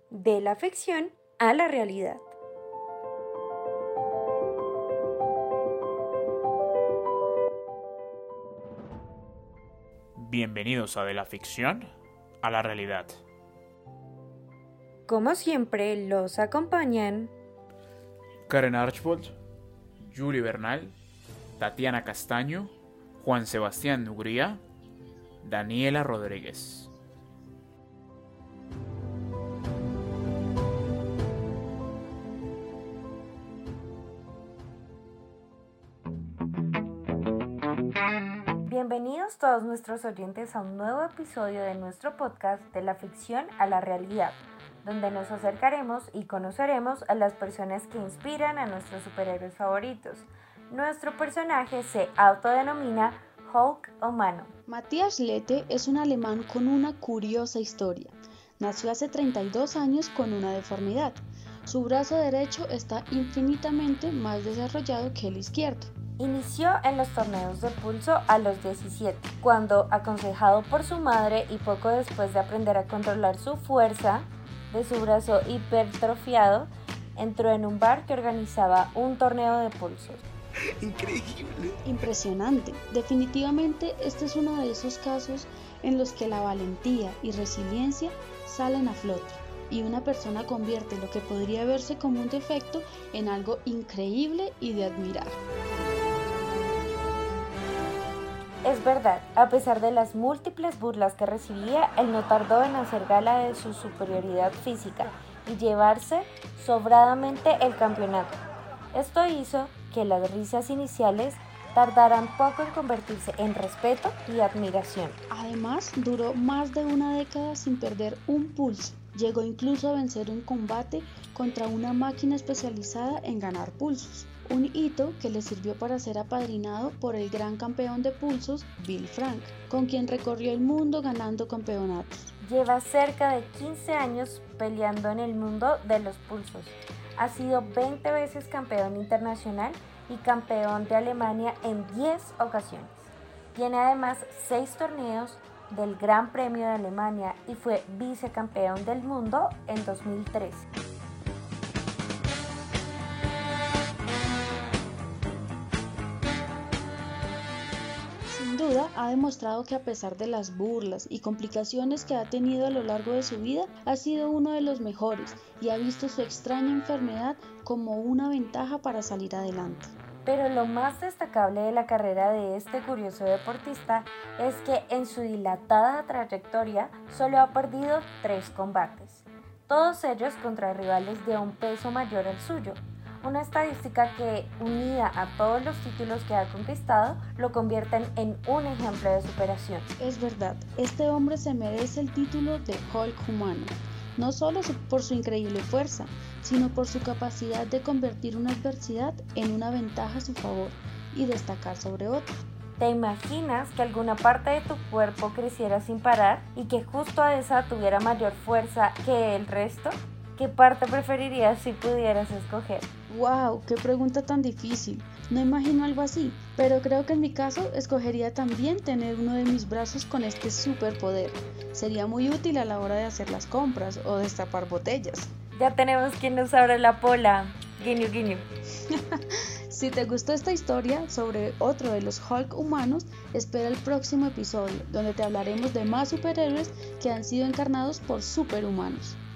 de la ficción a la realidad. Bienvenidos a De la ficción a la realidad. Como siempre, los acompañan Karen Archbold, Julie Bernal, Tatiana Castaño, Juan Sebastián Nugría, Daniela Rodríguez. Bienvenidos todos nuestros oyentes a un nuevo episodio de nuestro podcast de la ficción a la realidad, donde nos acercaremos y conoceremos a las personas que inspiran a nuestros superhéroes favoritos. Nuestro personaje se autodenomina Hulk humano. Matthias Lette es un alemán con una curiosa historia. Nació hace 32 años con una deformidad. Su brazo derecho está infinitamente más desarrollado que el izquierdo. Inició en los torneos de pulso a los 17, cuando, aconsejado por su madre y poco después de aprender a controlar su fuerza de su brazo hipertrofiado, entró en un bar que organizaba un torneo de pulsos. Increíble. Impresionante. Definitivamente este es uno de esos casos en los que la valentía y resiliencia salen a flote y una persona convierte lo que podría verse como un defecto en algo increíble y de admirar. Es verdad, a pesar de las múltiples burlas que recibía, él no tardó en hacer gala de su superioridad física y llevarse sobradamente el campeonato. Esto hizo que las risas iniciales tardaran poco en convertirse en respeto y admiración. Además, duró más de una década sin perder un pulso. Llegó incluso a vencer un combate contra una máquina especializada en ganar pulsos. Un hito que le sirvió para ser apadrinado por el gran campeón de pulsos, Bill Frank, con quien recorrió el mundo ganando campeonatos. Lleva cerca de 15 años peleando en el mundo de los pulsos. Ha sido 20 veces campeón internacional y campeón de Alemania en 10 ocasiones. Tiene además 6 torneos del Gran Premio de Alemania y fue vicecampeón del mundo en 2013. Sin duda, ha demostrado que a pesar de las burlas y complicaciones que ha tenido a lo largo de su vida, ha sido uno de los mejores y ha visto su extraña enfermedad como una ventaja para salir adelante. Pero lo más destacable de la carrera de este curioso deportista es que en su dilatada trayectoria solo ha perdido 3 combates, todos ellos contra rivales de un peso mayor al suyo. Una estadística que, unida a todos los títulos que ha conquistado, lo convierten en un ejemplo de superación. Es verdad, este hombre se merece el título de Hulk humano, no solo por su increíble fuerza, sino por su capacidad de convertir una adversidad en una ventaja a su favor y destacar sobre otros. ¿Te imaginas que alguna parte de tu cuerpo creciera sin parar y que justo esa tuviera mayor fuerza que el resto? ¿Qué parte preferirías si pudieras escoger? ¡Wow! ¡Qué pregunta tan difícil! No imagino algo así, pero creo que en mi caso escogería también tener uno de mis brazos con este superpoder. Sería muy útil a la hora de hacer las compras o destapar botellas. Ya tenemos quien nos abra la pola. Guiño, guiño. Si te gustó esta historia sobre otro de los Hulk humanos, espera el próximo episodio, donde te hablaremos de más superhéroes que han sido encarnados por superhumanos.